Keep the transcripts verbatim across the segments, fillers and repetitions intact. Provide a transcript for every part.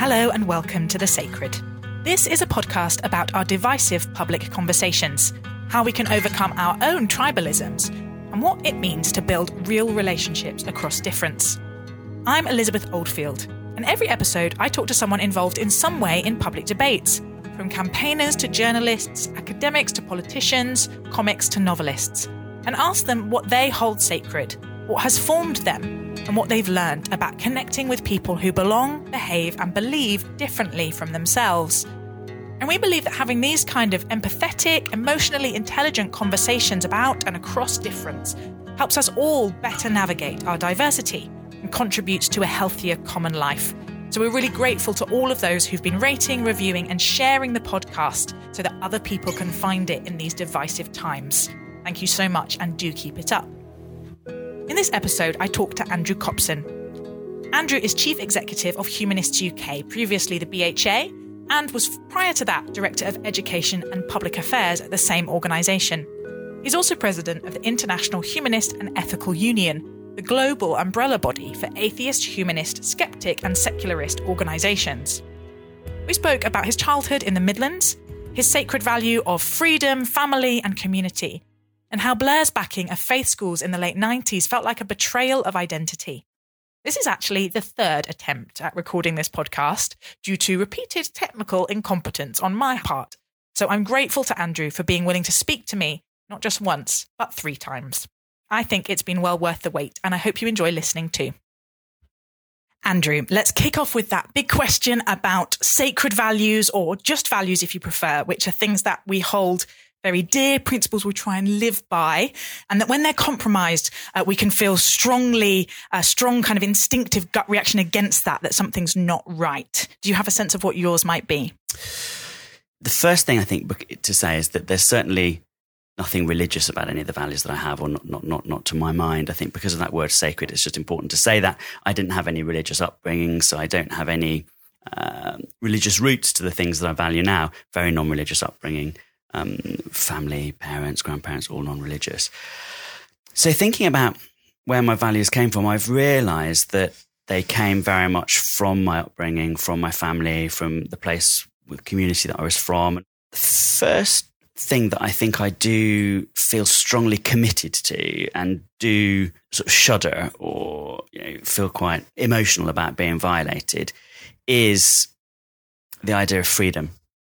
Hello and welcome to The Sacred. This is a podcast about our divisive public conversations, how we can overcome our own tribalisms, and what it means to build real relationships across difference. I'm Elizabeth Oldfield, and every episode I talk to someone involved in some way in public debates, from campaigners to journalists, academics to politicians, comics to novelists, and ask them what they hold sacred, what has formed them, and what they've learned about connecting with people who belong, behave, and believe differently from themselves. And we believe that having these kind of empathetic, emotionally intelligent conversations about and across difference helps us all better navigate our diversity and contributes to a healthier common life. So we're really grateful to all of those who've been rating, reviewing, and sharing the podcast so that other people can find it in these divisive times. Thank you so much, and do keep it up. In this episode, I talked to Andrew Copson. Andrew is Chief Executive of Humanists U K, previously the B H A, and was prior to that Director of Education and Public Affairs at the same organisation. He's also President of the International Humanist and Ethical Union, the global umbrella body for atheist, humanist, skeptic and secularist organisations. We spoke about his childhood in the Midlands, his sacred value of freedom, family and community, and how Blair's backing of faith schools in the late nineties felt like a betrayal of identity. This is actually the third attempt at recording this podcast due to repeated technical incompetence on my part. So I'm grateful to Andrew for being willing to speak to me, not just once, but three times. I think it's been well worth the wait, and I hope you enjoy listening too. Andrew, let's kick off with that big question about sacred values, or just values if you prefer, which are things that we hold very dear, principles we try and live by, and that when they're compromised, uh, we can feel strongly, a strong kind of instinctive gut reaction against that, that something's not right. Do you have a sense of what yours might be? The first thing I think to say is that there's certainly nothing religious about any of the values that I have, or not, not, not, not to my mind. I think because of that word sacred, it's just important to say that. I didn't have any religious upbringing, so I don't have any uh, religious roots to the things that I value now. Very non-religious upbringing. Um, family, parents, grandparents, all non-religious. So thinking about where my values came from, I've realised that they came very much from my upbringing, from my family, from the place, the community that I was from. The first thing that I think I do feel strongly committed to and do sort of shudder or, you know, feel quite emotional about being violated is the idea of freedom.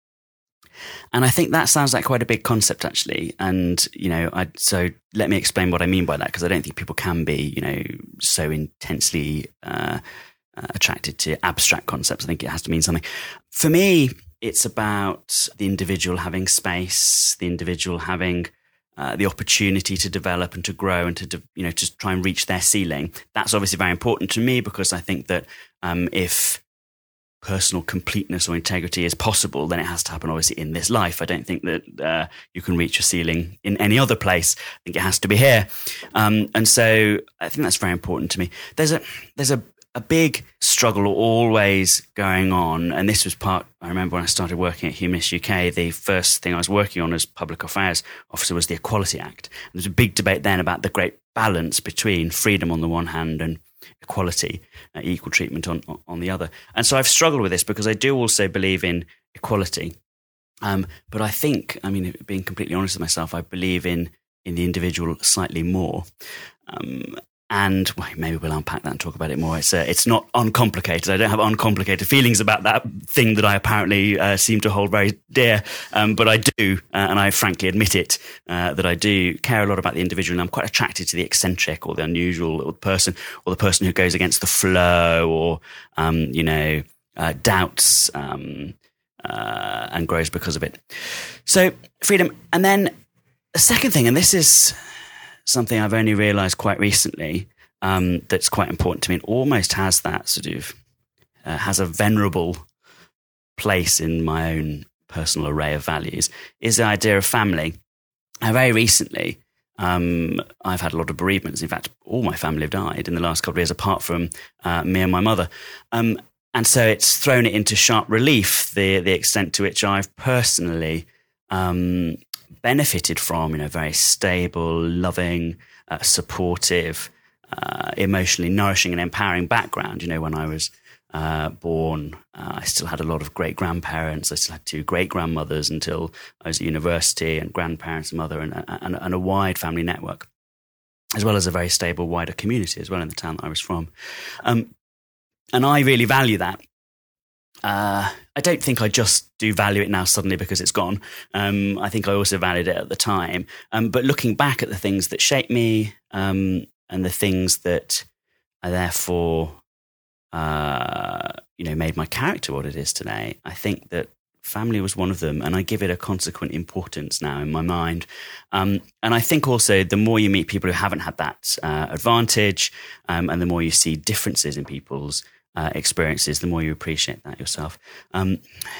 And I think that sounds like quite a big concept, actually. And, you know, I, so let me explain what I mean by that, because I don't think people can be, you know, so intensely uh, uh, attracted to abstract concepts. I think it has to mean something. For me, it's about the individual having space, the individual having uh, the opportunity to develop and to grow and to, de- you know, to try and reach their ceiling. That's obviously very important to me, because I think that um, if personal completeness or integrity is possible, then it has to happen obviously in this life. I don't think that uh, you can reach a ceiling in any other place. I think it has to be here. Um, and so I think that's very important to me. There's a there's a, a big struggle always going on, and this was part, I remember when I started working at Humanists U K, the first thing I was working on as public affairs officer was the Equality Act. And there was a big debate then about the great balance between freedom on the one hand and equality, uh, equal treatment on, on the other. And so I've struggled with this because I do also believe in equality. Um, but I think, I mean, being completely honest with myself, I believe in, in the individual slightly more. Um, and well, maybe we'll unpack that and talk about it more. It's uh, it's not uncomplicated. I don't have uncomplicated feelings about that thing that I apparently uh, seem to hold very dear. Um, but I do, uh, and I frankly admit it, uh, that I do care a lot about the individual. And I'm quite attracted to the eccentric or the unusual or the person or the person who goes against the flow or, um, you know, uh, doubts um, uh, and grows because of it. So freedom. And then the second thing, and this is something I've only realised quite recently, um, that's quite important to me, and almost has that sort of, uh, has a venerable place in my own personal array of values, is the idea of family. Now, very recently, um, I've had a lot of bereavements. In fact, all my family have died in the last couple of years, apart from uh, me and my mother. Um, and so it's thrown it into sharp relief, the the extent to which I've personally um benefited from, you know, very stable, loving, uh, supportive, uh, emotionally nourishing and empowering background. You know, when I was uh, born. Uh, I still had a lot of great grandparents. I still had two great grandmothers until I was at university, and grandparents and mother, and, and, and a wide family network, as well as a very stable wider community as well in the town that I was from. Um, and I really value that. Uh, I don't think I just do value it now suddenly because it's gone. Um, I think I also valued it at the time. Um, but looking back at the things that shaped me um, and the things that I therefore, uh, you know, made my character what it is today, I think that family was one of them, and I give it a consequent importance now in my mind. Um, and I think also the more you meet people who haven't had that uh, advantage, um, and the more you see differences in people's uh, experiences, the more you appreciate that yourself. Um,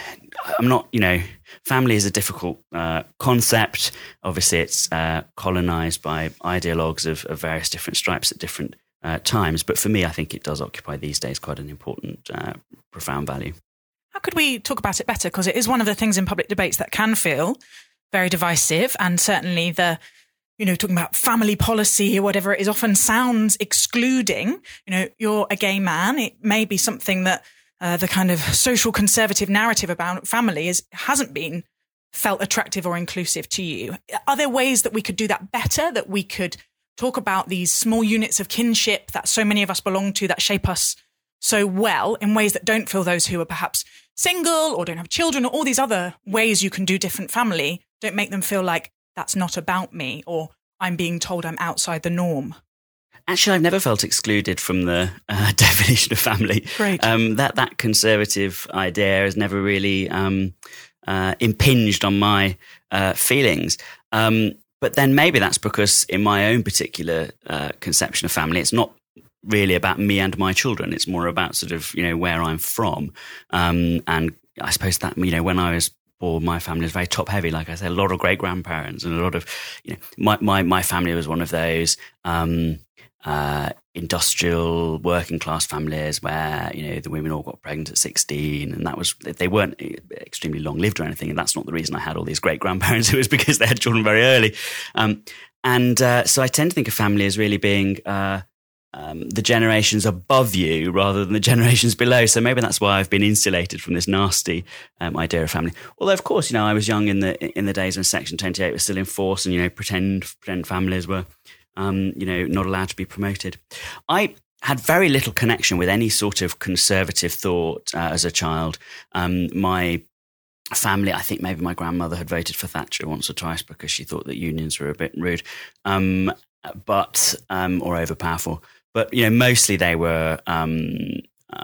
I'm not, you know, family is a difficult uh, concept. Obviously, it's uh, colonized by ideologues of, of various different stripes at different uh, times. But for me, I think it does occupy these days quite an important, uh, profound value. How could we talk about it better? Because it is one of the things in public debates that can feel very divisive, and certainly the, you know, talking about family policy or whatever it is often sounds excluding. You know, you're a gay man. It may be something that uh, the kind of social conservative narrative about family is hasn't been felt attractive or inclusive to you. Are there ways that we could do that better, that we could talk about these small units of kinship that so many of us belong to, that shape us so well, in ways that don't feel those who are perhaps single or don't have children, or all these other ways you can do different family, don't make them feel like that's not about me, or I'm being told I'm outside the norm? Actually, I've never felt excluded from the uh, definition of family. Great. Um, that that conservative idea has never really um, uh, impinged on my uh, feelings. Um, but then maybe that's because in my own particular uh, conception of family, it's not really about me and my children. It's more about sort of, you know, where I'm from. Um, and I suppose that, you know, when I was born, my family was very top heavy. Like I said, a lot of great grandparents and a lot of, you know, my, my, my family was one of those, um, uh, industrial working class families where, you know, the women all got pregnant at sixteen, and that was, they weren't extremely long lived or anything. And that's not the reason I had all these great grandparents. It was because they had children very early. Um, and, uh, so I tend to think of family as really being, uh, Um, the generations above you rather than the generations below. So maybe that's why I've been insulated from this nasty um, idea of family. Although, of course, you know, I was young in the in the days when Section twenty-eight was still in force, and, you know, pretend pretend families were, um, you know, not allowed to be promoted. I had very little connection with any sort of conservative thought uh, as a child. Um, my family, I think maybe my grandmother had voted for Thatcher once or twice because she thought that unions were a bit rude, um, but um, or overpowerful. But, you know, mostly they were um,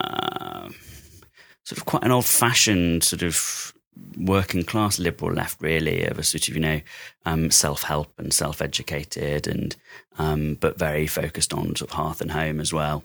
uh, sort of quite an old-fashioned sort of working-class liberal left, really, of a sort of, you know, um, self-help and self-educated, and um, but very focused on sort of hearth and home as well.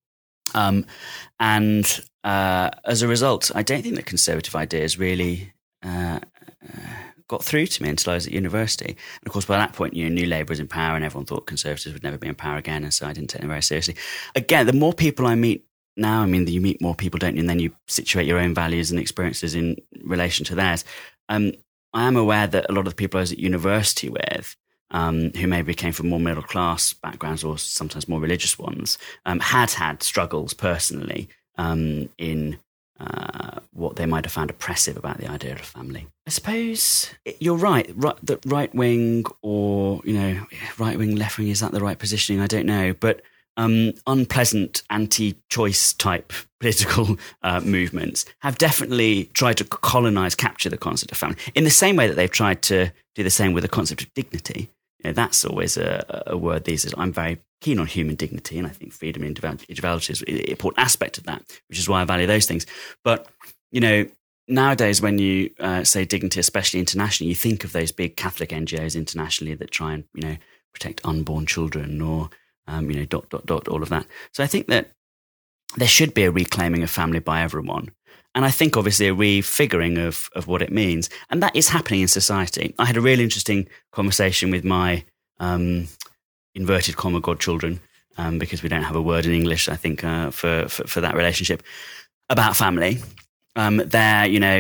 Um, and uh, as a result, I don't think that conservative ideas really uh, uh, got through to me until I was at university. And of course, by that point, you know, New Labour was in power, and everyone thought Conservatives would never be in power again. And so I didn't take them very seriously. Again, the more people I meet now, I mean, you meet more people, don't you? And then you situate your own values and experiences in relation to theirs. Um, I am aware that a lot of the people I was at university with, um, who maybe came from more middle class backgrounds or sometimes more religious ones, um, had had struggles personally um, in Uh, what they might have found oppressive about the idea of family. I suppose you're right, right that right wing or, you know, right wing, left wing, is that the right positioning? I don't know. But um, unpleasant anti-choice type political uh, movements have definitely tried to colonize, capture the concept of family in the same way that they've tried to do the same with the concept of dignity. You know, that's always a, a word these days. I'm very keen on human dignity, and I think freedom and individuality is an important aspect of that, which is why I value those things. But, you know, nowadays when you uh, say dignity, especially internationally, you think of those big Catholic N G Os internationally that try and, you know, protect unborn children or, um, you know, dot, dot, dot, all of that. So I think that there should be a reclaiming of family by everyone. And I think, obviously, a refiguring of, of what it means. And that is happening in society. I had a really interesting conversation with my um, inverted comma godchildren, um, because we don't have a word in English, I think, uh, for, for, for that relationship, about family. Um, they're, you know,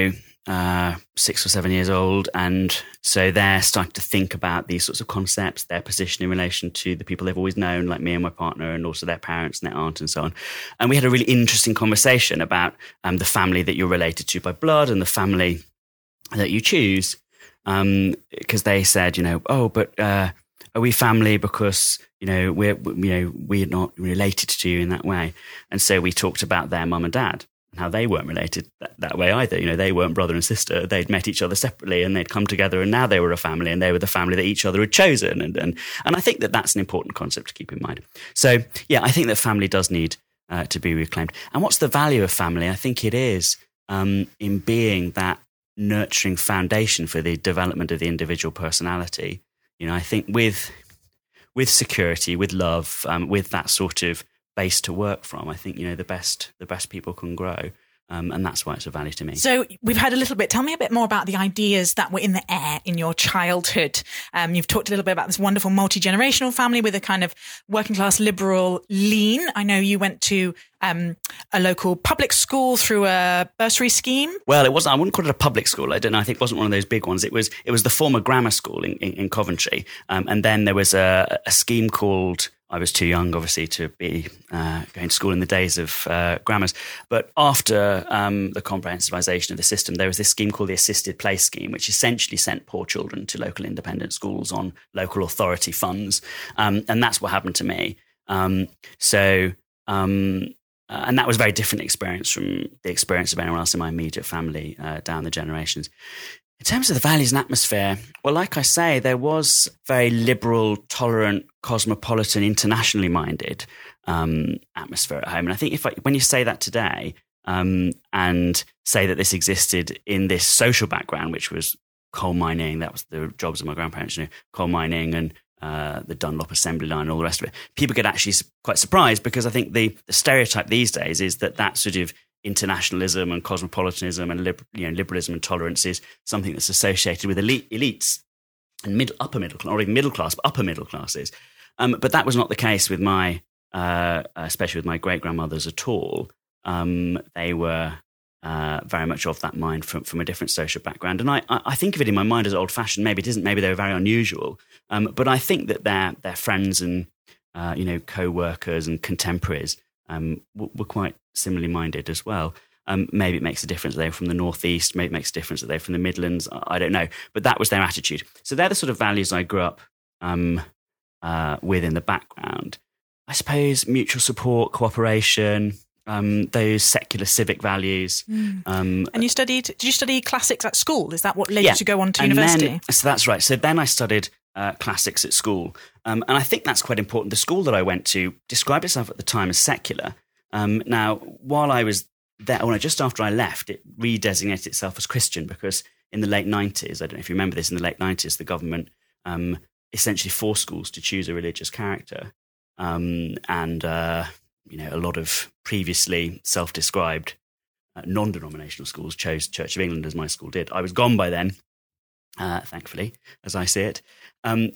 uh, six or seven years old. And so they're starting to think about these sorts of concepts, their position in relation to the people they've always known, like me and my partner, and also their parents and their aunt and so on. And we had a really interesting conversation about um, the family that you're related to by blood and the family that you choose. Um, because they said, you know, oh, but uh, are we family because, you know, we're, you know, we're not related to you in that way. And so we talked about their mum and dad and how they weren't related that, that way either. You know, they weren't brother and sister. They'd met each other separately and they'd come together and now they were a family and they were the family that each other had chosen. And, and, and I think that that's an important concept to keep in mind. So, yeah, I think that family does need uh, to be reclaimed. And what's the value of family? I think it is um, in being that nurturing foundation for the development of the individual personality. You know, I think with with security, with love, um, with that sort of base to work from, I think, you know, the best the best people can grow. Um, and that's why it's a value to me. So we've heard a little bit. Tell me a bit more about the ideas that were in the air in your childhood. Um, you've talked a little bit about this wonderful multi-generational family with a kind of working class liberal lean. I know you went to um, a local public school through a bursary scheme. Well, it wasn't. I wouldn't call it a public school. I don't know. I think it wasn't one of those big ones. It was. It was the former grammar school in, in, in Coventry, um, and then there was a, a scheme called. I was too young, obviously, to be uh, going to school in the days of uh, grammars. But after um, the comprehensivization of the system, there was this scheme called the Assisted Place Scheme, which essentially sent poor children to local independent schools on local authority funds. Um, and that's what happened to me. Um, so, um, uh, and that was a very different experience from the experience of anyone else in my immediate family uh, down the generations. In terms of the values and atmosphere, well, like I say, there was very liberal, tolerant, cosmopolitan, internationally minded um, atmosphere at home. And I think if I, when you say that today um, and say that this existed in this social background, which was coal mining, that was the jobs of my grandparents, you know, coal mining and uh, the Dunlop assembly line and all the rest of it, people get actually quite surprised because I think the, the stereotype these days is that that sort of internationalism and cosmopolitanism and liber, you know, liberalism and tolerance is something that's associated with elite, elites and middle, upper middle class, or even middle class, but upper middle classes. Um, but that was not the case with my, uh, especially with my great grandmothers at all. Um, they were uh, very much of that mind from, from a different social background. And I, I think of it in my mind as old fashioned. Maybe it isn't. Maybe they were very unusual. Um, but I think that their their friends and uh, you know co-workers and contemporaries um, w- were quite similarly minded as well. Um, maybe it makes a difference that they're from the Northeast. Maybe it makes a difference that they're from the Midlands. I don't know. But that was their attitude. So they're the sort of values I grew up um, uh, with in the background. I suppose mutual support, cooperation, um, those secular civic values. Mm. Um, and you studied, did you study classics at school? Is that what led yeah. you to go on to and university? Then, so that's right. So then I studied uh, classics at school. Um, and I think that's quite important. The school that I went to described itself at the time as secular. Um, now, while I was there, well, just after I left, it redesignated itself as Christian because in the late nineties, I don't know if you remember this, in the late nineties, the government um, essentially forced schools to choose a religious character. Um, and, uh, you know, a lot of previously self-described uh, non-denominational schools chose Church of England, as my school did. I was gone by then, uh, thankfully, as I see it. Um,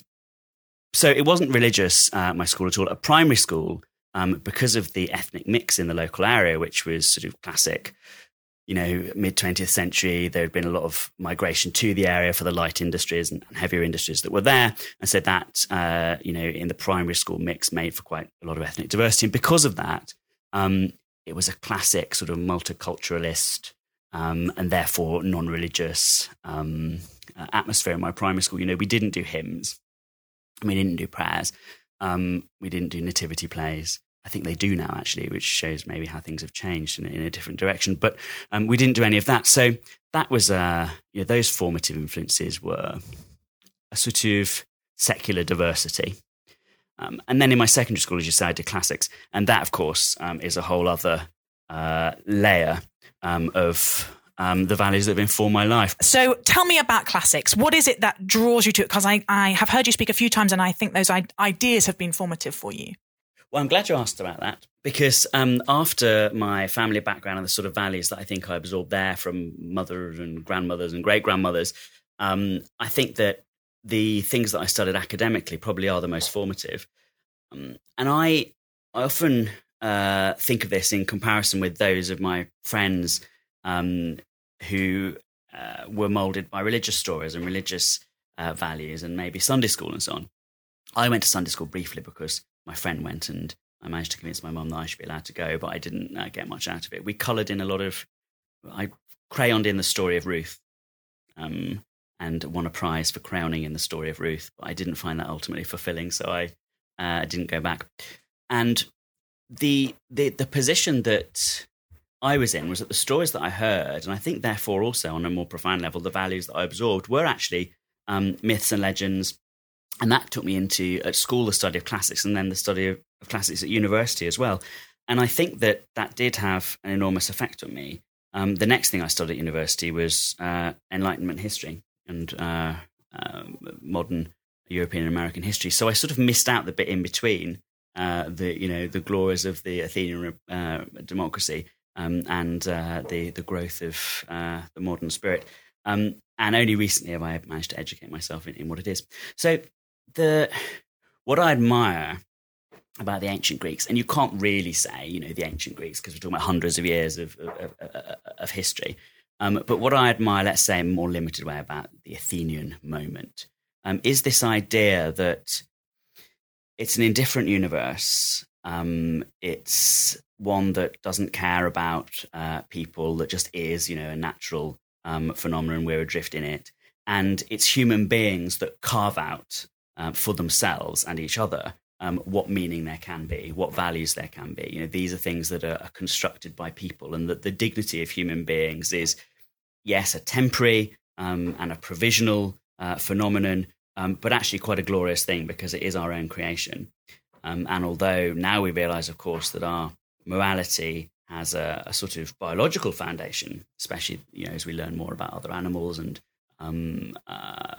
so it wasn't religious, uh, my school at all. At primary school, Um, because of the ethnic mix in the local area, which was sort of classic, you know, mid-twentieth century, there had been a lot of migration to the area for the light industries and heavier industries that were there. And so that, uh, you know, in the primary school mix made for quite a lot of ethnic diversity. And because of that, um, it was a classic sort of multiculturalist um, and therefore non-religious um, uh, atmosphere in my primary school. You know, we didn't do hymns. We didn't do prayers. Um, we didn't do nativity plays. I think they do now, actually, which shows maybe how things have changed in, in a different direction. But um, we didn't do any of that. So that was, uh, you know, those formative influences were a sort of secular diversity. Um, and then in my secondary school, as you say, I did classics. And that, of course, um, is a whole other uh, layer um, of um, the values that have informed my life. So tell me about classics. What is it that draws you to it? Because I, I have heard you speak a few times and I think those I- ideas have been formative for you. Well, I'm glad you asked about that because um, after my family background and the sort of values that I think I absorbed there from mothers and grandmothers and great-grandmothers, um, I think that the things that I studied academically probably are the most formative. Um, and I, I often uh, think of this in comparison with those of my friends um, who uh, were moulded by religious stories and religious uh, values and maybe Sunday school and so on. I went to Sunday school briefly because my friend went and I managed to convince my mum that I should be allowed to go, but I didn't uh, get much out of it. We coloured in a lot of, I crayoned in the story of Ruth um, and won a prize for crayoning in the story of Ruth, but I didn't find that ultimately fulfilling, so I uh, didn't go back. And the, the the position that I was in was that the stories that I heard, and I think therefore also on a more profound level, the values that I absorbed were actually um, myths and legends. And that took me into, at school, the study of classics and then the study of, of classics at university as well. And I think that that did have an enormous effect on me. Um, the next thing I studied at university was uh, Enlightenment history and uh, uh, modern European and American history. So I sort of missed out the bit in between uh, the, you know, the glories of the Athenian uh, democracy um, and uh, the the growth of uh, the modern spirit. Um, and only recently have I managed to educate myself in, in what it is. So the what I admire about the ancient Greeks, and you can't really say, you know, the ancient Greeks because we're talking about hundreds of years of of, of, of history. Um, but what I admire, let's say, in a more limited way about the Athenian moment, um, is this idea that it's an indifferent universe. Um, it's one that doesn't care about uh, people, that just is, you know, a natural um, phenomenon. We're adrift in it. And it's human beings that carve out um, for themselves and each other um, what meaning there can be, what values there can be. You know, these are things that are, are constructed by people, and that the dignity of human beings is, yes, a temporary um, and a provisional uh, phenomenon, um, but actually quite a glorious thing because it is our own creation. Um, and although now we realise, of course, that our morality has a, a sort of biological foundation, especially, you know, as we learn more about other animals and um, uh,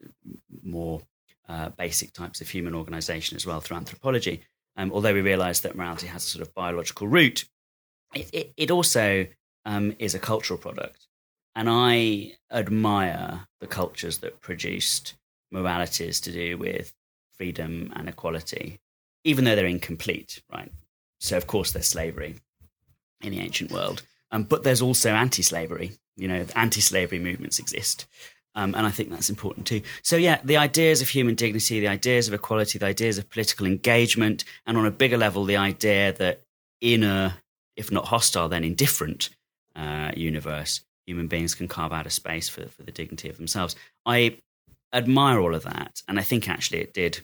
more uh, basic types of human organisation as well through anthropology. Um, although we realise that morality has a sort of biological root, it, it, it also um, is a cultural product. And I admire the cultures that produced moralities to do with freedom and equality, even though they're incomplete, right? So, of course, there's slavery in the ancient world. Um, but there's also anti-slavery. You know, anti-slavery movements exist. Um, and I think that's important too. So, yeah, the ideas of human dignity, the ideas of equality, the ideas of political engagement, and on a bigger level, the idea that in a, if not hostile, then indifferent uh, universe, human beings can carve out a space for, for the dignity of themselves. I admire all of that. And I think actually it did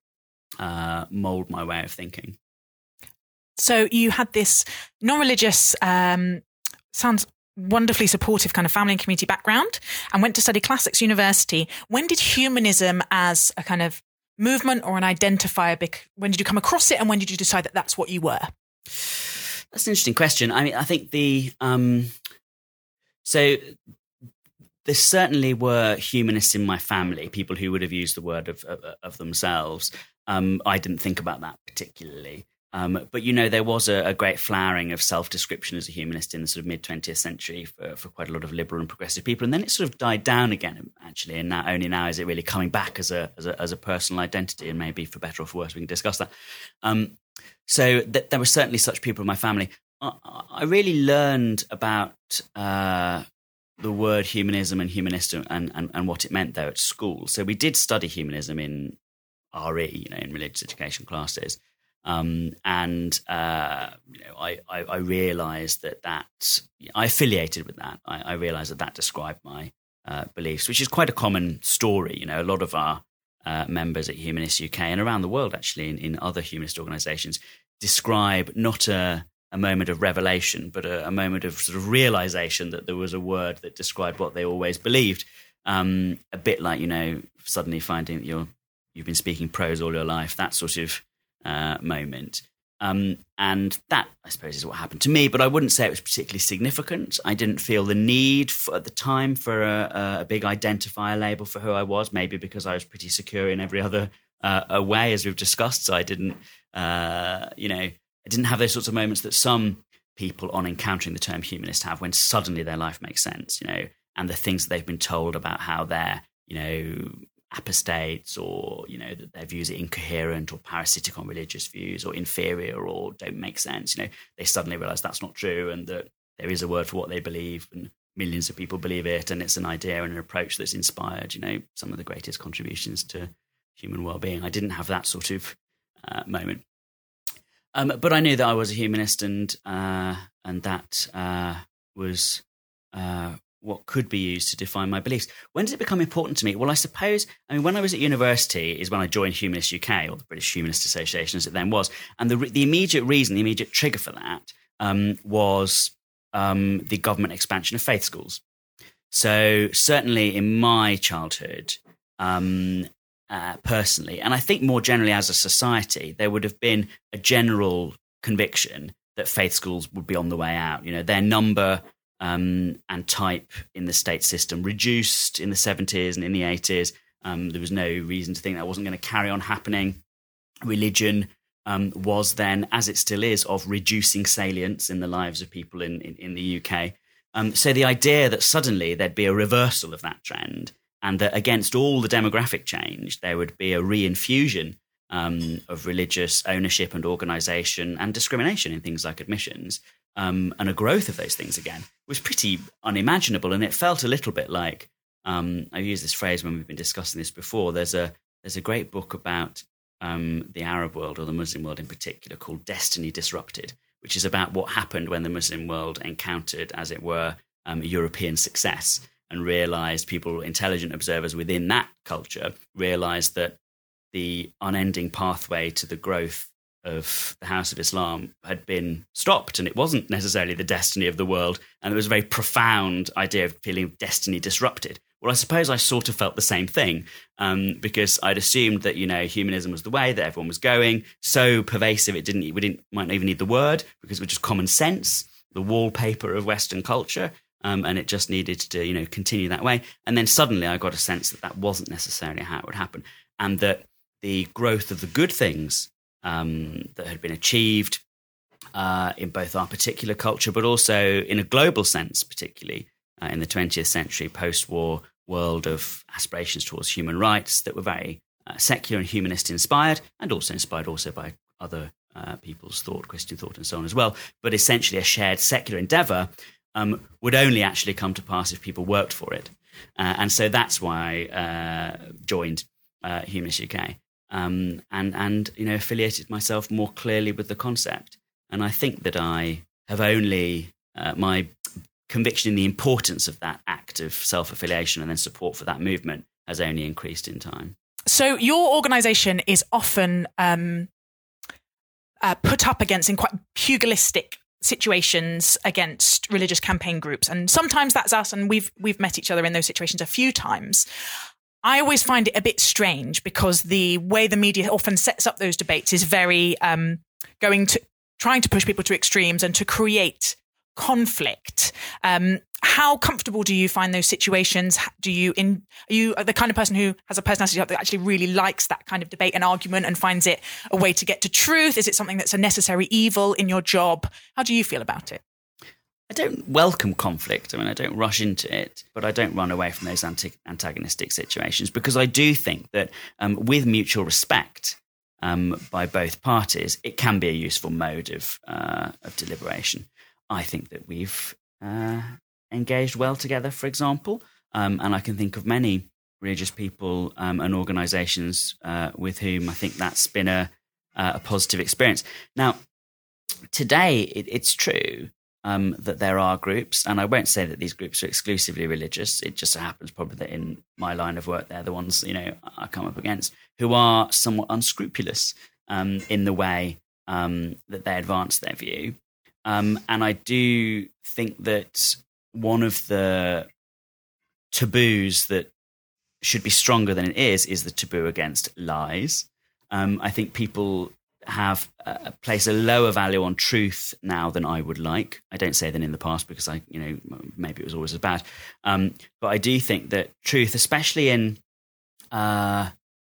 uh, mould my way of thinking. So you had this non-religious, um, sounds wonderfully supportive kind of family and community background, and went to study classics university. When did humanism as a kind of movement or an identifier, bec- when did you come across it, and when did you decide that that's what you were? That's an interesting question. I mean, I think the... Um, so there certainly were humanists in my family, people who would have used the word of, of, of themselves. Um, I didn't think about that particularly. Um, but, you know, there was a, a great flowering of self-description as a humanist in the sort of mid-twentieth century for, for quite a lot of liberal and progressive people. And then it sort of died down again, actually. And now, only now is it really coming back as a, as a, as a personal identity. And maybe for better or for worse, we can discuss that. Um, so th- there were certainly such people in my family. I, I really learned about uh, the word humanism and humanist and, and, and what it meant there at school. So we did study humanism in R E, you know, in religious education classes. Um, and, uh, you know, I, I, I realized that that, I affiliated with that. I, I realized that that described my uh, beliefs, which is quite a common story. You know, a lot of our uh, members at Humanist U K and around the world, actually, in, in other humanist organizations, describe not a, a moment of revelation, but a, a moment of sort of realization that there was a word that described what they always believed. Um, a bit like, you know, suddenly finding that you're, you've been speaking prose all your life, that sort of Uh, moment. Um, and that, I suppose, is what happened to me, but I wouldn't say it was particularly significant. I didn't feel the need for, at the time for a, a big identifier label for who I was, maybe because I was pretty secure in every other uh, way, as we've discussed. So I didn't, uh, you know, I didn't have those sorts of moments that some people on encountering the term humanist have when suddenly their life makes sense, you know, and the things that they've been told about how they're, you know, apostates, or, you know, that their views are incoherent or parasitic on religious views or inferior or don't make sense. You know, they suddenly realize that's not true and that there is a word for what they believe and millions of people believe it, and it's an idea and an approach that's inspired, you know, some of the greatest contributions to human well-being. I didn't have that sort of uh, moment. Um, but I knew that I was a humanist, and uh, and that uh, was uh, what could be used to define my beliefs. When did it become important to me? Well, I suppose, I mean, when I was at university is when I joined Humanist U K, or the British Humanist Association as it then was. And the the immediate reason, the immediate trigger for that um, was um, the government expansion of faith schools. So certainly in my childhood, um, Uh, personally, and I think more generally as a society, there would have been a general conviction that faith schools would be on the way out. You know, their number um, and type in the state system reduced in the seventies and in the eighties. Um, there was no reason to think that wasn't going to carry on happening. Religion um, was then, as it still is, of reducing salience in the lives of people in, in, in the U K. Um, so the idea that suddenly there'd be a reversal of that trend, and that against all the demographic change, there would be a reinfusion um, of religious ownership and organisation and discrimination in things like admissions, um, and a growth of those things again, was pretty unimaginable. And it felt a little bit like, um, I use this phrase when we've been discussing this before, there's a there's a great book about um, the Arab world, or the Muslim world in particular, called Destiny Disrupted, which is about what happened when the Muslim world encountered, as it were, um, European success, and realized, people, intelligent observers within that culture, realized that the unending pathway to the growth of the House of Islam had been stopped, and it wasn't necessarily the destiny of the world. And there was a very profound idea of feeling of destiny disrupted. Well, I suppose I sort of felt the same thing, um, because I'd assumed that, you know, humanism was the way, that everyone was going, so pervasive it didn't, we didn't, might not even need the word, because it was just common sense, the wallpaper of Western culture. Um, and it just needed to, you know, continue that way. And then suddenly I got a sense that that wasn't necessarily how it would happen, and that the growth of the good things um, that had been achieved uh, in both our particular culture, but also in a global sense, particularly uh, in the twentieth century post-war world of aspirations towards human rights that were very uh, secular and humanist inspired, and also inspired also by other uh, people's thought, Christian thought and so on as well, but essentially a shared secular endeavour, Um, would only actually come to pass if people worked for it. Uh, and so that's why I uh, joined uh, Humanist U K um, and, and, you know, affiliated myself more clearly with the concept. And I think that I have only, uh, my conviction in the importance of that act of self-affiliation and then support for that movement has only increased in time. So your organisation is often um, uh, put up against in quite pugilistic situations against religious campaign groups, and sometimes that's us, and we've we've met each other in those situations a few times. I always find it a bit strange, because the way the media often sets up those debates is very um, going to trying to push people to extremes and to create conflict. Um, how comfortable do you find those situations? Do you in are you the kind of person who has a personality that actually really likes that kind of debate and argument and finds it a way to get to truth? Is it something that's a necessary evil in your job? How do you feel about it? I don't welcome conflict. I mean, I don't rush into it, but I don't run away from those anti- antagonistic situations, because I do think that um, with mutual respect um, by both parties, it can be a useful mode of uh, of deliberation. I think that we've uh, engaged well together, for example, um, and I can think of many religious people um, and organisations uh, with whom I think that's been a, a positive experience. Now, today it, it's true um, that there are groups, and I won't say that these groups are exclusively religious. It just so happens probably that in my line of work, they're the ones, you know, I come up against, who are somewhat unscrupulous um, in the way um, that they advance their view. Um, and I do think that one of the taboos that should be stronger than it is is the taboo against lies. Um, I think people have uh, placed a lower value on truth now than I would like. I don't say than in the past, because I, you know, maybe it was always as bad. Um, but I do think that truth, especially in uh,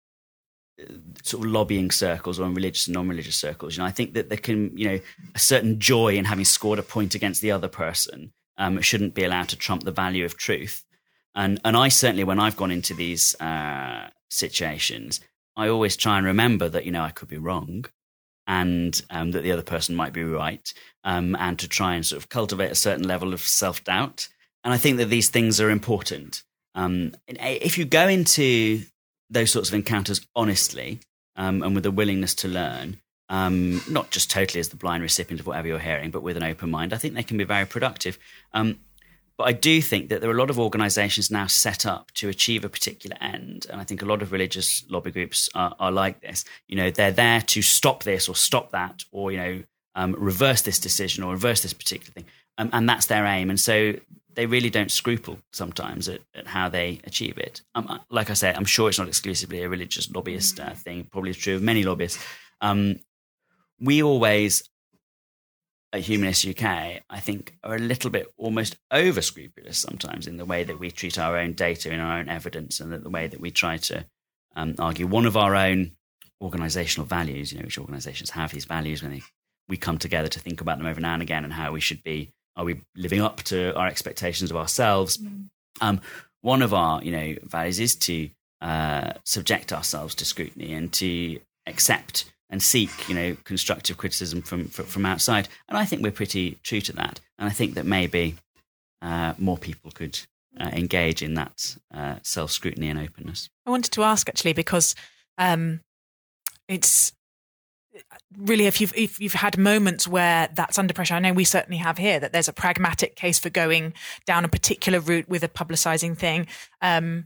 sort of lobbying circles or in religious and non-religious circles, you know, I think that there can, you know, a certain joy in having scored a point against the other person um, shouldn't be allowed to trump the value of truth. And and I certainly, when I've gone into these uh, situations, I always try and remember that, you know, I could be wrong, and um, that the other person might be right, um, and to try and sort of cultivate a certain level of self-doubt and I think that these things are important. Um, if you go into those sorts of encounters honestly um, and with a willingness to learn, um, not just totally as the blind recipient of whatever you're hearing, but with an open mind, I think they can be very productive. Um, but I do think that there are a lot of organisations now set up to achieve a particular end, and I think a lot of religious lobby groups are, are like this. You know, they're there to stop this or stop that, or, you know, um, reverse this decision or reverse this particular thing, um, and that's their aim. And so they really don't scruple sometimes at, at how they achieve it. Um, like I said, I'm sure it's not exclusively a religious lobbyist uh, thing. Probably is true of many lobbyists. Um, we always, at Humanist U K, I think, are a little bit almost over-scrupulous sometimes in the way that we treat our own data and our own evidence, and the way that we try to um, argue. One of our own organisational values, you know, which organisations have these values when they, we come together to think about them over now and again and how we should be. Are we living up to our expectations of ourselves? Mm. Um, one of our, you know, values is to uh, subject ourselves to scrutiny and to accept and seek, you know, constructive criticism from from, from outside. And I think we're pretty true to that. And I think that maybe uh, more people could uh, engage in that uh, self-scrutiny and openness. I wanted to ask, actually, because um, it's... really, if you've if you've had moments where that's under pressure, I know we certainly have here, that there's a pragmatic case for going down a particular route with a publicising thing um,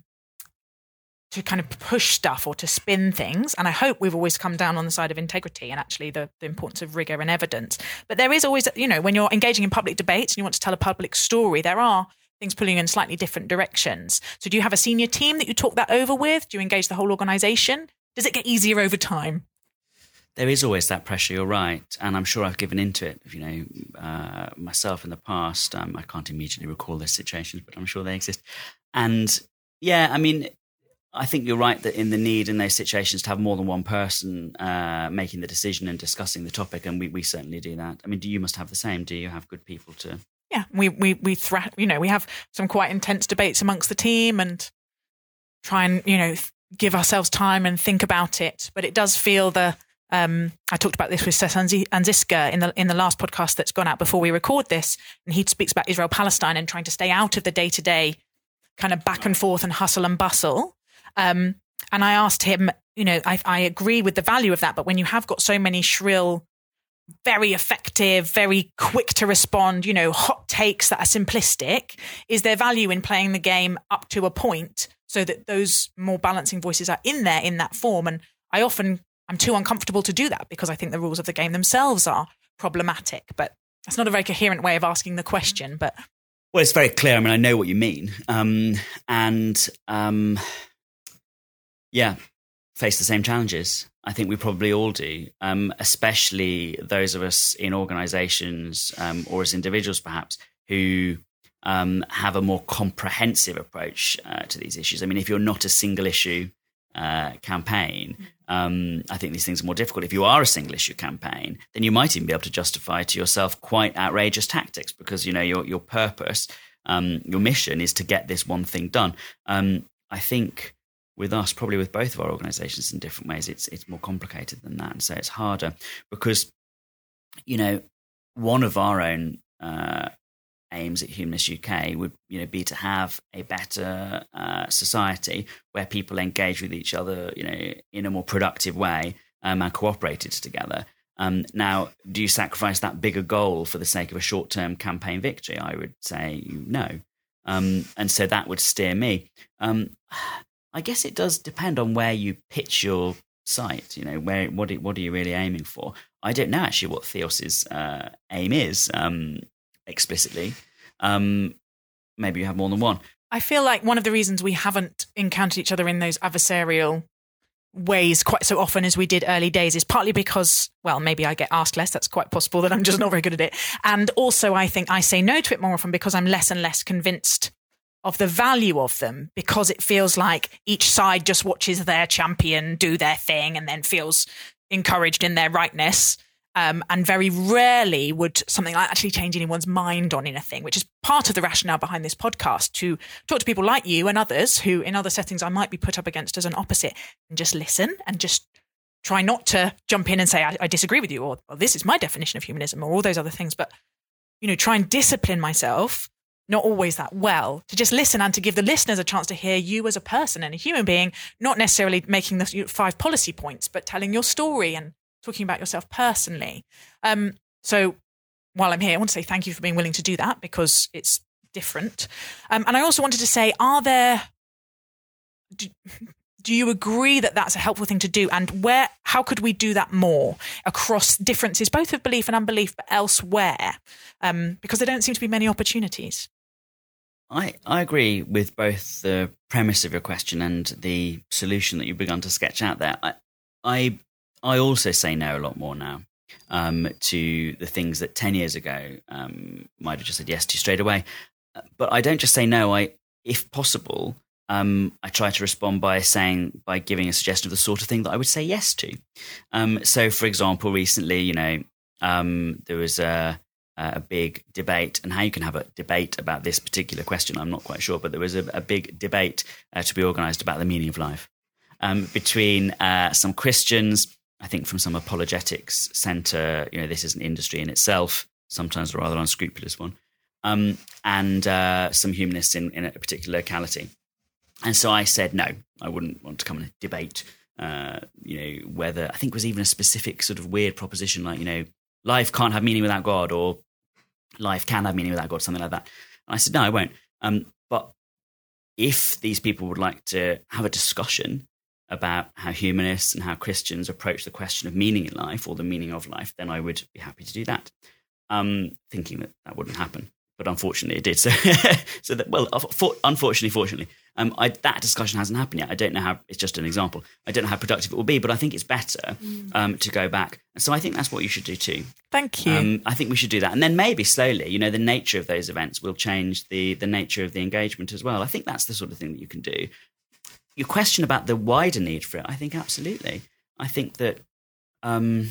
to kind of push stuff or to spin things. And I hope we've always come down on the side of integrity and actually the, the importance of rigour and evidence. But there is always, you know, when you're engaging in public debates and you want to tell a public story, there are things pulling in slightly different directions. So do you have a senior team that you talk that over with? Do you engage the whole organisation? Does it get easier over time? There is always that pressure, you're right, and I'm sure I've given into it, you know, uh, myself in the past. Um, I can't immediately recall those situations, but I'm sure they exist. And yeah, I mean, I think you're right that in the need in those situations to have more than one person uh, making the decision and discussing the topic, and we, we certainly do that. I mean, do you must have the same? Do you have good people to? Yeah, we we we thra- you know we have some quite intense debates amongst the team and try and you know give ourselves time and think about it. But it does feel the. Um, I talked about this with Seth Anziska in the in the last podcast that's gone out before we record this, and he speaks about Israel-Palestine and trying to stay out of the day-to-day kind of back and forth and hustle and bustle. Um, and I asked him, you know, I, I agree with the value of that, but when you have got so many shrill, very effective, very quick to respond, you know, hot takes that are simplistic, is there value in playing the game up to a point so that those more balancing voices are in there in that form? And I often... I'm too uncomfortable to do that because I think the rules of the game themselves are problematic. But that's not a very coherent way of asking the question. But well, it's very clear. I mean, I know what you mean. Um, and um, yeah, face the same challenges. I think we probably all do, um, especially those of us in organisations um, or as individuals, perhaps, who um, have a more comprehensive approach uh, to these issues. I mean, if you're not a single issue Uh, campaign, um, I think these things are more difficult. If you are a single issue campaign, then you might even be able to justify to yourself quite outrageous tactics because, you know, your your purpose, um, your mission is to get this one thing done. Um, I think with us, probably with both of our organisations in different ways, it's it's more complicated than that. And so it's harder because, you know, one of our own uh, aims at Humanist U K would, you know, be to have a better uh, society where people engage with each other, you know, in a more productive way um, and cooperated together. Um, now, do you sacrifice that bigger goal for the sake of a short-term campaign victory? I would say no. Um, and so that would steer me. Um, I guess it does depend on where you pitch your site. You know, where what what are you really aiming for? I don't know actually what Theos's uh, aim is. Um, explicitly. Um, maybe you have more than one. I feel like one of the reasons we haven't encountered each other in those adversarial ways quite so often as we did early days is partly because, well, maybe I get asked less. That's quite possible that I'm just not very good at it. And also I think I say no to it more often because I'm less and less convinced of the value of them, because it feels like each side just watches their champion do their thing and then feels encouraged in their rightness. Um, and very rarely would something like actually change anyone's mind on anything, which is part of the rationale behind this podcast, to talk to people like you and others who in other settings I might be put up against as an opposite, and just listen and just try not to jump in and say, I, I disagree with you, or well, this is my definition of humanism, or all those other things. But, you know, try and discipline myself not always that well, to just listen and to give the listeners a chance to hear you as a person and a human being, not necessarily making the five policy points, but telling your story and talking about yourself personally. Um, so while I'm here, I want to say thank you for being willing to do that, because it's different. Um, and I also wanted to say, are there, do, do you agree that that's a helpful thing to do? And where, how could we do that more across differences, both of belief and unbelief, but elsewhere? Um, because there don't seem to be many opportunities. I, I agree with both the premise of your question and the solution that you've begun to sketch out there. I I, I also say no a lot more now um, to the things that ten years ago um, might have just said yes to straight away. But I don't just say no. I, if possible, um, I try to respond by saying, by giving a suggestion of the sort of thing that I would say yes to. Um, so, for example, recently, you know, um, there was a a big debate, and how you can have a debate about this particular question, I'm not quite sure, but there was a, a big debate uh, to be organised about the meaning of life um, between uh, some Christians, I think from some apologetics centre, you know, this is an industry in itself, sometimes a rather unscrupulous one, um, and uh, some humanists in, in a particular locality. And so I said, no, I wouldn't want to come and debate, uh, you know, whether, I think it was even a specific sort of weird proposition like, you know, life can't have meaning without God, or life can have meaning without God, something like that. And I said, no, I won't. Um, but if these people would like to have a discussion about how humanists and how Christians approach the question of meaning in life, or the meaning of life, then I would be happy to do that. Um, thinking that that wouldn't happen. But unfortunately, it did. So, so that, well, unfortunately, fortunately, um, I, that discussion hasn't happened yet. I don't know how. It's just an example. I don't know how productive it will be, but I think it's better um, to go back. And so I think that's what you should do too. Thank you. Um, I think we should do that, and then maybe slowly, you know, the nature of those events will change the the nature of the engagement as well. I think that's the sort of thing that you can do. Your question about the wider need for it, I think absolutely. I think that um,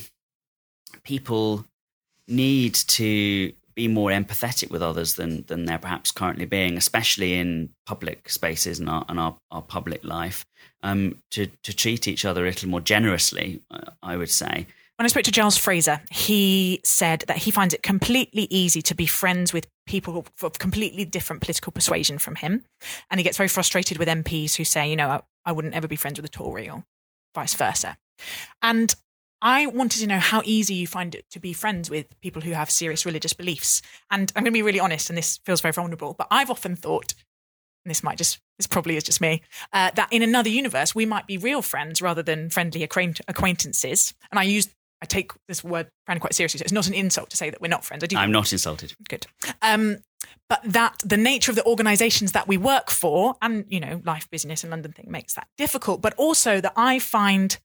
people need to be more empathetic with others than than they're perhaps currently being, especially in public spaces and our and our, our public life, um, to to treat each other a little more generously, uh, I would say. When I spoke to Giles Fraser, he said that he finds it completely easy to be friends with people of completely different political persuasion from him. And he gets very frustrated with M Ps who say, you know, I, I wouldn't ever be friends with a Tory, or vice versa. And I wanted to know how easy you find it to be friends with people who have serious religious beliefs. And I'm going to be really honest, and this feels very vulnerable, but I've often thought, and this might just, this probably is just me, uh, that in another universe, we might be real friends rather than friendly acquaint- acquaintances. And I use, I take this word friend quite seriously. So it's not an insult to say that we're not friends. I do. I'm not insulted. Good. Um, but that the nature of the organisations that we work for, and, you know, life, business and London thing makes that difficult. But also that I find,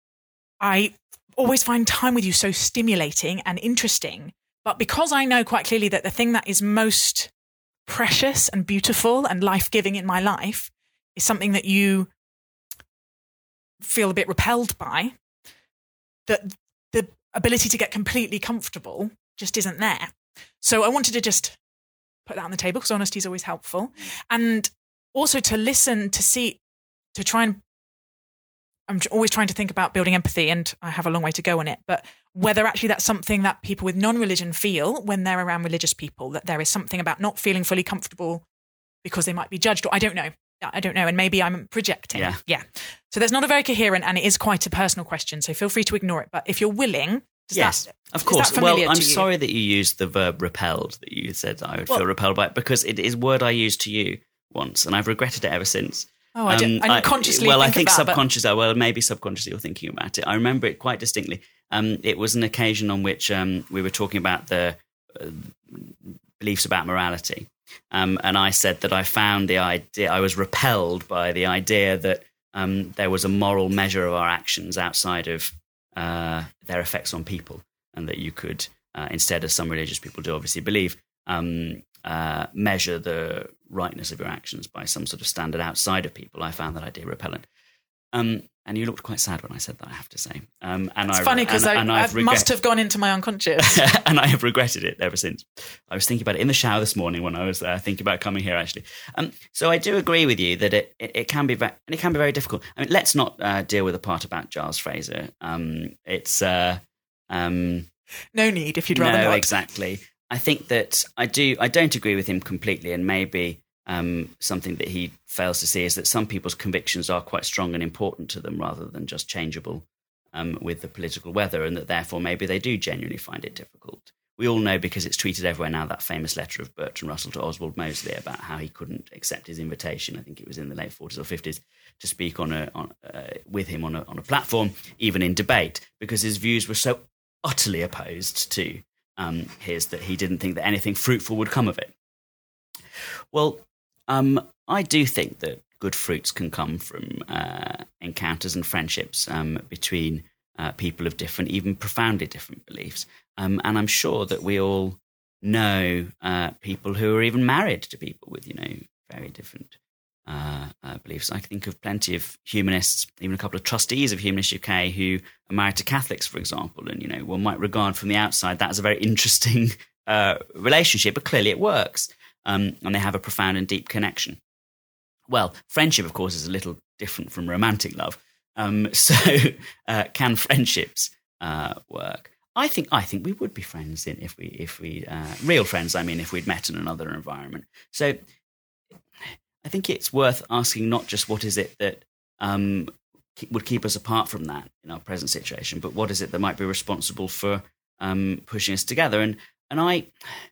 I always find time with you so stimulating and interesting. But because I know quite clearly that the thing that is most precious and beautiful and life-giving in my life is something that you feel a bit repelled by, that the ability to get completely comfortable just isn't there. So I wanted to just put that on the table, because honesty is always helpful. And also to listen, to see, to try and, I'm always trying to think about building empathy, and I have a long way to go on it, but whether actually that's something that people with non-religion feel when they're around religious people, that there is something about not feeling fully comfortable because they might be judged, or I don't know. I don't know. And maybe I'm projecting. Yeah. Yeah. So there's not a very coherent, and it is quite a personal question. So feel free to ignore it. But if you're willing, does yes, that, of course. Is that familiar well, I'm to you? sorry that you used the verb repelled, that you said that I would well, feel repelled by it, because it is a word I used to you once, and I've regretted it ever since. Oh, I, didn't, um, I didn't consciously Well, think I think of that, subconsciously, well, maybe subconsciously you're thinking about it. I remember it quite distinctly. Um, it was an occasion on which um, we were talking about the uh, beliefs about morality. Um, and I said that I found the idea, I was repelled by the idea that um, there was a moral measure of our actions outside of uh, their effects on people, and that you could, uh, instead, as some religious people do obviously believe, um, uh, measure the rightness of your actions by some sort of standard outside of people. I found that idea repellent. Um, and you looked quite sad when I said that, I have to say. Um, and it's I, funny because I, and I regret- must have gone into my unconscious. And I have regretted it ever since. I was thinking about it in the shower this morning when I was uh, thinking about coming here, actually. Um, so I do agree with you that it, it, it can be very, and it can be very difficult. I mean, let's not uh, deal with the part about Giles Fraser. Um, it's uh, um, no need if you'd rather no, not. exactly. I think that I do. I don't agree with him completely, and maybe um, something that he fails to see is that some people's convictions are quite strong and important to them, rather than just changeable um, with the political weather, and that therefore maybe they do genuinely find it difficult. We all know, because it's tweeted everywhere now, that famous letter of Bertrand Russell to Oswald Mosley about how he couldn't accept his invitation. I think it was in the late forties or fifties to speak on a on, uh, with him on a on a platform, even in debate, because his views were so utterly opposed to um, his that he didn't think that anything fruitful would come of it. Well, um, I do think that good fruits can come from uh, encounters and friendships um, between uh, people of different, even profoundly different beliefs. Um, and I'm sure that we all know uh, people who are even married to people with, you know, very different uh, uh, beliefs. I think of plenty of humanists, even a couple of trustees of Humanist U K who are married to Catholics, for example. And, you know, one might regard from the outside that as a very interesting uh, relationship, but clearly it works. Um, and they have a profound and deep connection. Well, friendship, of course, is a little different from romantic love. Um, so uh, can friendships uh, work? I think I think we would be friends in if we if we uh, real friends. I mean, if we'd met in another environment. So I think it's worth asking not just what is it that um, would keep us apart from that in our present situation, but what is it that might be responsible for um, pushing us together? And and I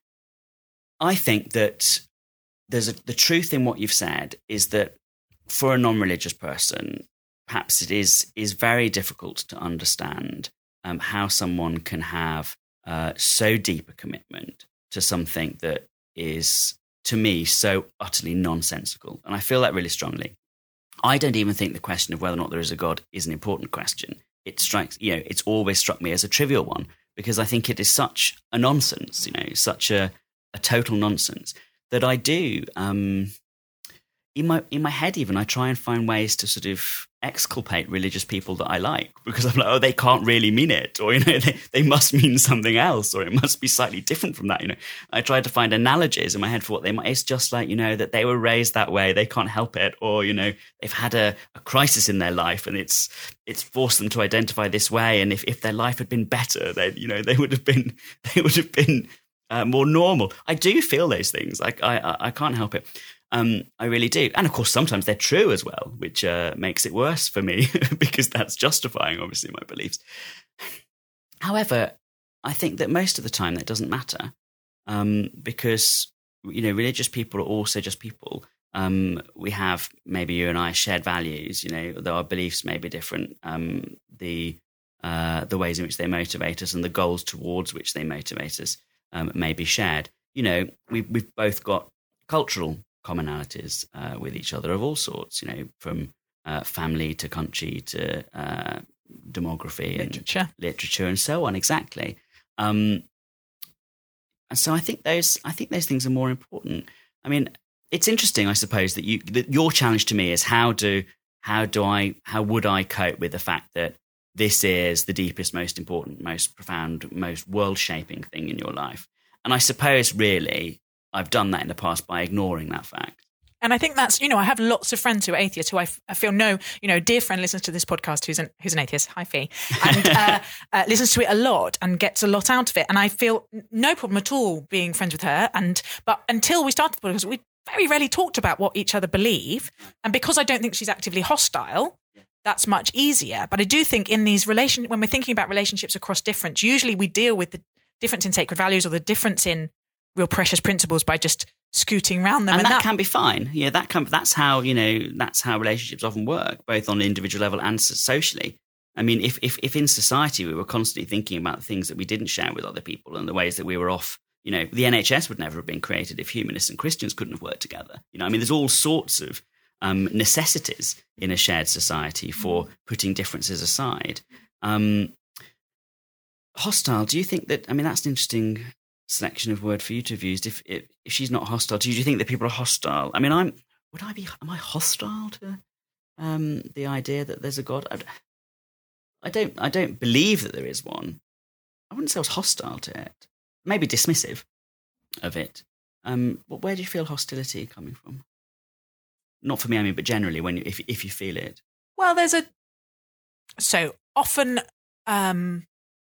I think that there's a, the truth in what you've said is that for a non-religious person, perhaps it is is very difficult to understand um, how someone can have uh, so deep a commitment to something that is, to me, so utterly nonsensical. And I feel that really strongly. I don't even think the question of whether or not there is a God is an important question. It strikes, you know, it's always struck me as a trivial one, because I think it is such a nonsense, you know, such a, a total nonsense, that I do, um, in my in my head even, I try and find ways to sort of exculpate religious people that I like, because I'm like, oh, they can't really mean it, or, you know, they, they must mean something else, or it must be slightly different from that, you know. I try to find analogies in my head for what they might, it's just like, you know, that they were raised that way, they can't help it, or, you know, they've had a, a crisis in their life and it's it's forced them to identify this way, and if, if their life had been better, they, you know, they would have been, they would have been uh, more normal. I do feel those things, like I, I, I can't help it. Um, I really do. And of course, sometimes they're true as well, which uh, makes it worse for me because that's justifying, obviously, my beliefs. However, I think that most of the time that doesn't matter um, because, you know, religious people are also just people. Um, we have, maybe you and I, shared values, you know, though our beliefs may be different, um, the, uh, the ways in which they motivate us and the goals towards which they motivate us um, may be shared. You know, we, we've both got cultural commonalities uh, with each other of all sorts, you know, from uh, family to country to uh, demography literature. and literature and so on. Exactly. Um, and so I think those, I think those things are more important. I mean, it's interesting, I suppose, that you, that your challenge to me is how do, how do I, how would I cope with the fact that this is the deepest, most important, most profound, most world-shaping thing in your life? And I suppose really, I've done that in the past by ignoring that fact. And I think that's, you know, I have lots of friends who are atheists who I, f- I feel know, you know, a dear friend listens to this podcast who's an, who's an atheist, hi Fee, and uh, uh, listens to it a lot and gets a lot out of it. And I feel no problem at all being friends with her. And But until we started the podcast, we very rarely talked about what each other believe. And because I don't think she's actively hostile, that's much easier. But I do think in these relation, when we're thinking about relationships across difference, usually we deal with the difference in sacred values or the difference in real precious principles by just scooting around them. And, and that, that can be fine. Yeah, that can, that's how, you know, that's how relationships often work, both on an individual level and socially. I mean, if, if, if in society we were constantly thinking about the things that we didn't share with other people and the ways that we were off, you know, the N H S would never have been created if humanists and Christians couldn't have worked together. You know, I mean, there's all sorts of um, necessities in a shared society for putting differences aside. Um, hostile, do you think that, I mean, that's an interesting selection of word for you to have used. If, if if she's not hostile, do you think that people are hostile? I mean, I'm. Would I be? Am I hostile to um, the idea that there's a God? I, I don't. I don't believe that there is one. I wouldn't say I was hostile to it. Maybe dismissive of it. Um, but where do you feel hostility coming from? Not for me, I mean, but generally, when you, if if you feel it. Well, there's a so often. Um,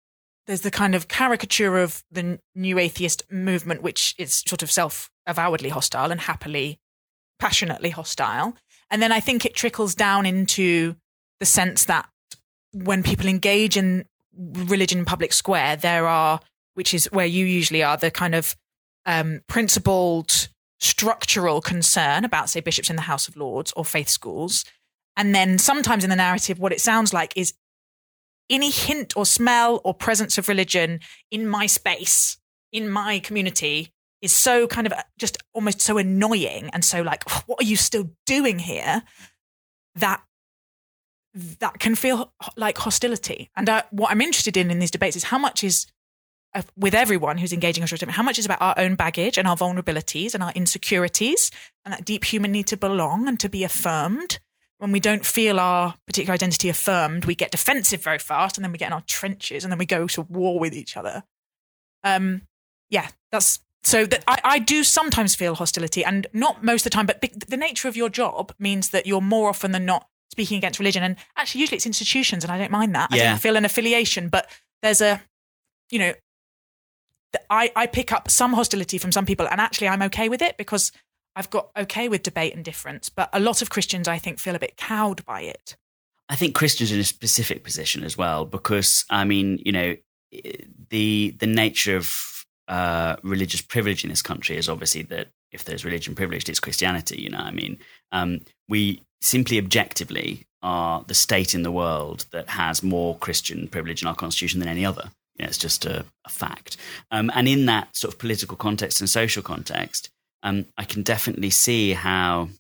there's the kind of caricature of the new atheist movement, which is sort of self-avowedly hostile and happily, passionately hostile. And then I think it trickles down into the sense that when people engage in religion in public square, there are, which is where you usually are, the kind of um, principled structural concern about, say, bishops in the House of Lords or faith schools. And then sometimes in the narrative, what it sounds like is any hint or smell or presence of religion in my space, in my community, is so kind of just almost so annoying and so like, what are you still doing here? That that can feel like hostility. And uh, what I'm interested in in these debates is how much is, uh, with everyone who's engaging in social, how much is about our own baggage and our vulnerabilities and our insecurities and that deep human need to belong and to be affirmed. When we don't feel our particular identity affirmed, we get defensive very fast, and then we get in our trenches, and then we go to war with each other. Um, yeah, that's so. That I, I do sometimes feel hostility, and not most of the time. But the nature of your job means that you're more often than not speaking against religion, and actually, usually it's institutions, and I don't mind that. I yeah. don't feel an affiliation, but there's a, you know, I I pick up some hostility from some people, and actually, I'm okay with it because I've got okay with debate and difference, but a lot of Christians, I think, feel a bit cowed by it. I think Christians are in a specific position as well, because, I mean, you know, the the nature of uh, religious privilege in this country is obviously that if there's religion privileged, it's Christianity, you know, I mean, um, we simply objectively are the state in the world that has more Christian privilege in our constitution than any other. You know, it's just a, a fact. Um, and in that sort of political context and social context, Um, I can definitely see how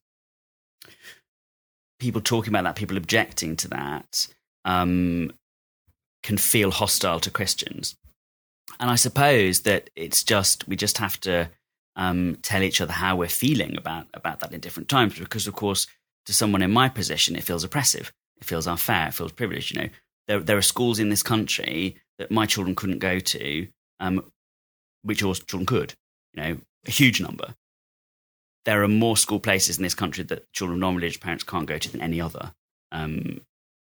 people talking about that, people objecting to that, um, can feel hostile to Christians. And I suppose that it's just, we just have to um, tell each other how we're feeling about, about that in different times, because, of course, to someone in my position, it feels oppressive. It feels unfair. It feels privileged. You know, there, there are schools in this country that my children couldn't go to, um, which your children could, you know, a huge number. There are more school places in this country that children of non-religious parents can't go to than any other um,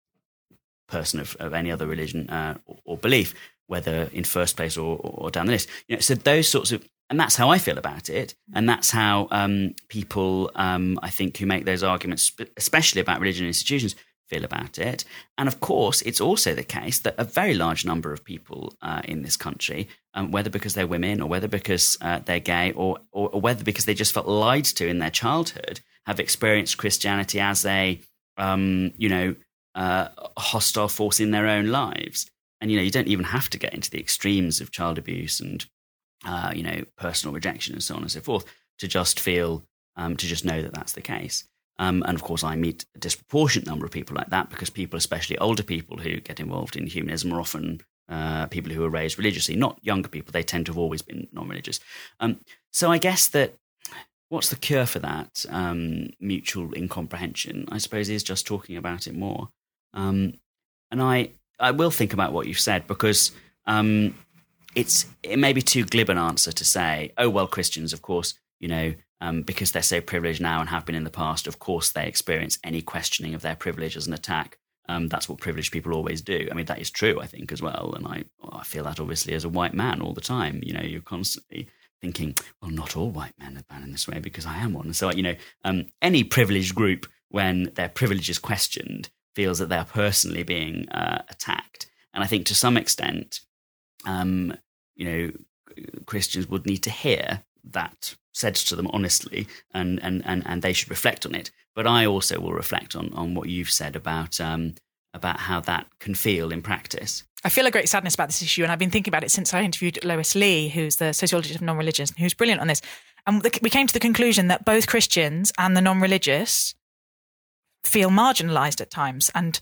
person of, of any other religion uh, or, or belief, whether in first place or, or, or down the list. You know, so those sorts of, and that's how I feel about it, and that's how um, people, um, I think, who make those arguments, especially about religion and institutions, feel about it. And of course, it's also the case that a very large number of people uh, in this country, um, whether because they're women or whether because uh, they're gay or, or, or whether because they just felt lied to in their childhood, have experienced Christianity as a, um, you know, uh, hostile force in their own lives. And, you know, you don't even have to get into the extremes of child abuse and, uh, you know, personal rejection and so on and so forth to just feel, um, to just know that that's the case. Um, and of course, I meet a disproportionate number of people like that because people, especially older people who get involved in humanism, are often uh, people who were raised religiously, not younger people. They tend to have always been non-religious. Um, so I guess that what's the cure for that um, mutual incomprehension, I suppose, is just talking about it more. Um, and I, I will think about what you've said because um, it's it may be too glib an answer to say, oh, well, Christians, of course, you know, Um, because they're so privileged now and have been in the past, of course they experience any questioning of their privilege as an attack. Um, that's what privileged people always do. I mean, that is true, I think, as well. And I, I feel that obviously as a white man all the time. You know, you're constantly thinking, well, not all white men are bad in this way because I am one. And so, you know, um, any privileged group, when their privilege is questioned, feels that they're personally being uh, attacked. And I think to some extent, um, you know, Christians would need to hear that said to them honestly, and, and, and, and they should reflect on it. But I also will reflect on, on what you've said about um, about how that can feel in practice. I feel a great sadness about this issue, and I've been thinking about it since I interviewed Lois Lee, who's the sociologist of non-religious, who's brilliant on this. And we came to the conclusion that both Christians and the non-religious feel marginalised at times, and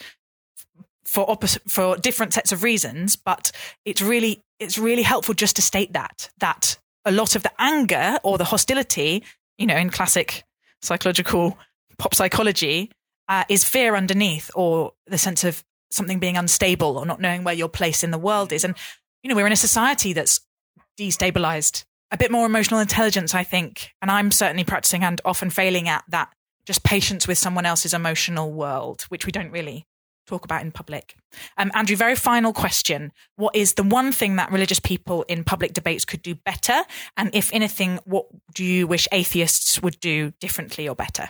for opposite, for different sets of reasons. But it's really it's really helpful just to state that that. A lot of the anger or the hostility, you know, in classic psychological pop psychology, uh, is fear underneath, or the sense of something being unstable or not knowing where your place in the world is. And, you know, we're in a society that's destabilized. A bit more emotional intelligence, I think, and I'm certainly practicing and often failing at that, just patience with someone else's emotional world, which we don't really talk about in public. Um, Andrew, very final question. What is the one thing that religious people in public debates could do better? And if anything, what do you wish atheists would do differently or better?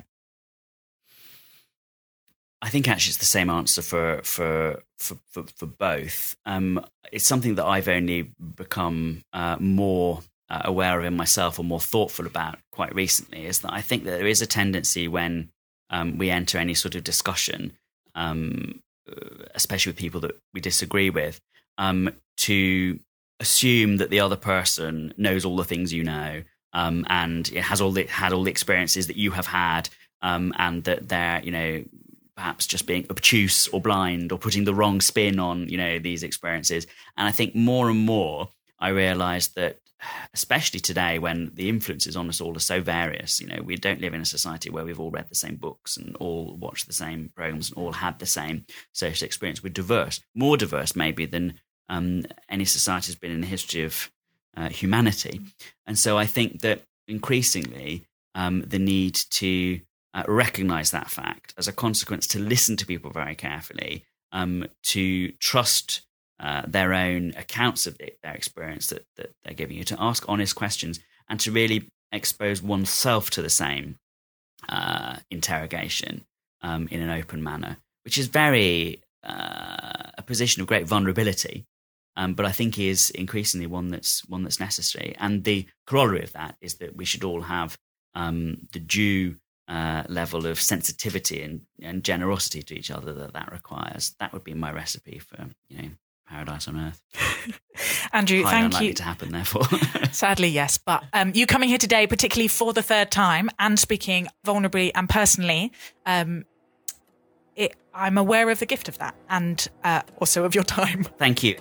I think actually it's the same answer for for for for, for both. Um, it's something that I've only become uh, more uh, aware of in myself, or more thoughtful about quite recently. Is that I think that there is a tendency when um, we enter any sort of discussion, um, especially with people that we disagree with, um, to assume that the other person knows all the things you know, um, and it has all the had all the experiences that you have had, um, and that they're, you know, perhaps just being obtuse or blind or putting the wrong spin on, you know, these experiences. And I think more and more I realised that, especially today when the influences on us all are so various, you know, we don't live in a society where we've all read the same books and all watched the same programs and all had the same social experience. We're diverse, more diverse maybe than um, any society has been in the history of uh, humanity. And so I think that increasingly um, the need to Uh, recognize that fact, as a consequence, to listen to people very carefully, um, to trust uh, their own accounts of the, their experience that, that they're giving you, to ask honest questions, and to really expose oneself to the same uh, interrogation um, in an open manner, which is very uh, a position of great vulnerability, um, but I think is increasingly one that's one that's necessary. And the corollary of that is that we should all have um, the due Uh, level of sensitivity and, and generosity to each other that that requires. That would be my recipe for, you know, paradise on earth. Andrew, Highly thank unlikely you. to happen, therefore. Sadly, yes. But um, you coming here today, particularly for the third time, and speaking vulnerably and personally, um, it, I'm aware of the gift of that, and uh, also of your time. Thank you.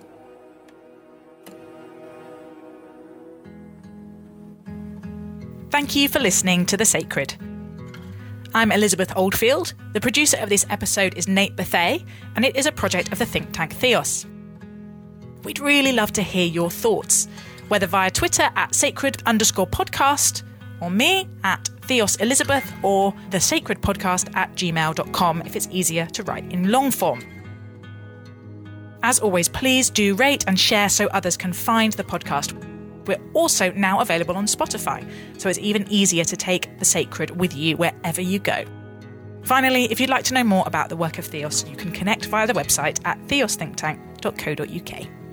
Thank you for listening to The Sacred. I'm Elizabeth Oldfield. The producer of this episode is Nate Bethay, and it is a project of the think tank Theos. We'd really love to hear your thoughts, whether via Twitter at sacred underscore podcast, or me at Theos Elizabeth, or the sacred podcast at gmail dot com if it's easier to write in long form. As always, please do rate and share so others can find the podcast. We're also now available on Spotify, so it's even easier to take The Sacred with you wherever you go. Finally, if you'd like to know more about the work of Theos, you can connect via the website at theos think tank dot co dot uk.